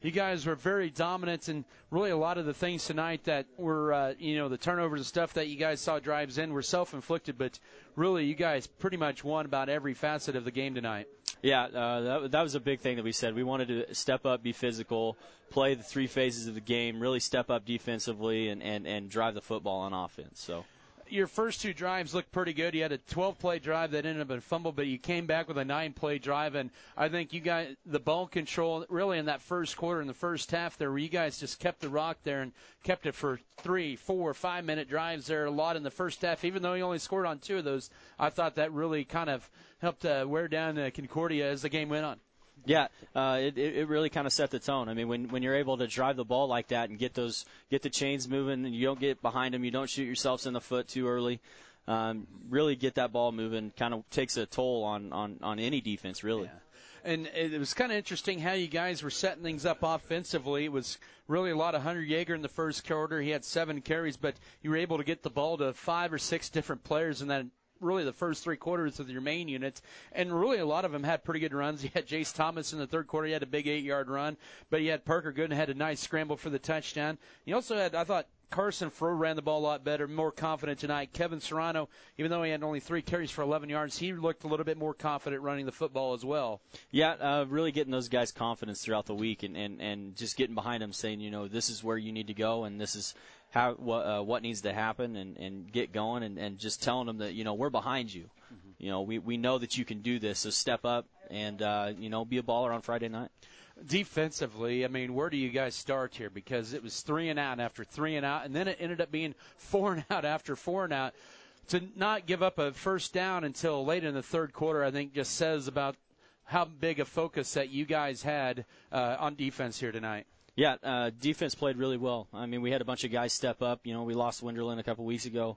You guys were very dominant, and really a lot of the things tonight that were, the turnovers and stuff that you guys saw drives in were self-inflicted, but really you guys pretty much won about every facet of the game tonight. Yeah, that was a big thing that we said. We wanted to step up, be physical, play the three phases of the game, really step up defensively, and drive the football on offense. So. Your first two drives looked pretty good. You had a 12-play drive that ended up in a fumble, but you came back with a 9-play drive, and I think you got the ball control really in that first quarter, in the first half there, where you guys just kept the rock there and kept it for 3, 4, 5-minute drives there a lot in the first half. Even though you only scored on 2 of those, I thought that really kind of helped wear down Concordia as the game went on. Yeah, it really kind of set the tone. I mean, when you're able to drive the ball like that and get the chains moving, and you don't get behind them, you don't shoot yourselves in the foot too early. Really get that ball moving kind of takes a toll on any defense, really. Yeah. And it was kind of interesting how you guys were setting things up offensively. It was really a lot of Hunter Yeager in the first quarter. He had 7 carries, but you were able to get the ball to 5 or 6 different players in that really the first 3 quarters of your main units, and really a lot of them had pretty good runs. You had Jace Thomas in the third quarter. He had a big 8-yard run, but you had Parker Gooden had a nice scramble for the touchdown. You also had, I thought, Carson Froh ran the ball a lot better, more confident tonight. Kevin Serrano, even though he had only 3 carries for 11 yards, he looked a little bit more confident running the football as well. Yeah, really getting those guys confidence throughout the week and just getting behind them, saying, this is where you need to go and this is what needs to happen and get going and just telling them that, we're behind you. Mm-hmm. We know that you can do this, so step up and, be a baller on Friday night. Defensively, I mean, where do you guys start here? Because it was 3 and out after 3 and out, and then it ended up being 4 and out after 4 and out. To not give up a first down until late in the third quarter, I think just says about how big a focus that you guys had on defense here tonight. Yeah, defense played really well. I mean, we had a bunch of guys step up. We lost Winderland a couple weeks ago,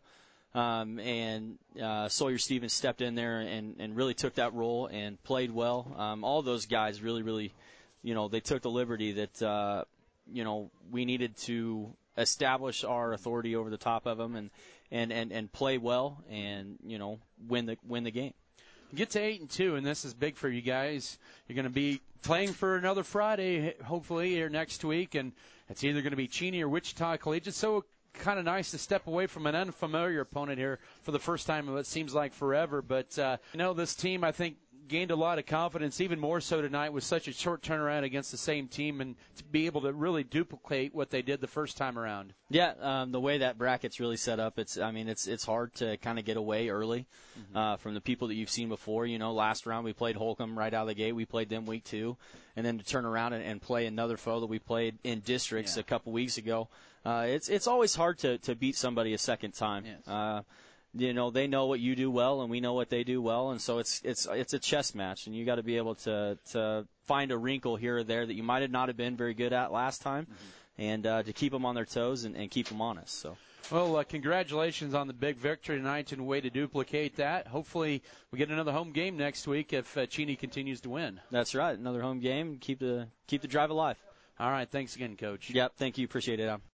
and Sawyer Stevens stepped in there and really took that role and played well. All those guys really, they took the liberty that, we needed to establish our authority over the top of them and play well and, win the game. Get to 8-2, and this is big for you guys. You're going to be playing for another Friday, hopefully, here next week, and it's either going to be Cheney or Wichita Collegiate. So kind of nice to step away from an unfamiliar opponent here for the first time in what seems like forever. But, this team, I think, gained a lot of confidence, even more so tonight with such a short turnaround against the same team and to be able to really duplicate what they did the first time around. Yeah, the way that bracket's really set up, it's hard to kind of get away early from the people that you've seen before. Last round we played Holcomb right out of the gate. We played them week 2, and then to turn around and play another foe that we played in districts a couple weeks ago. It's always hard to beat somebody a second time. Yes. They know what you do well, and we know what they do well, and so it's a chess match, and you got to be able to find a wrinkle here or there that you might not have been very good at last time, and to keep them on their toes and keep them honest. So. Well, congratulations on the big victory tonight and a way to duplicate that. Hopefully we get another home game next week if Cheney continues to win. That's right, another home game. Keep the drive alive. All right, thanks again, Coach. Yep, thank you. Appreciate it, Adam.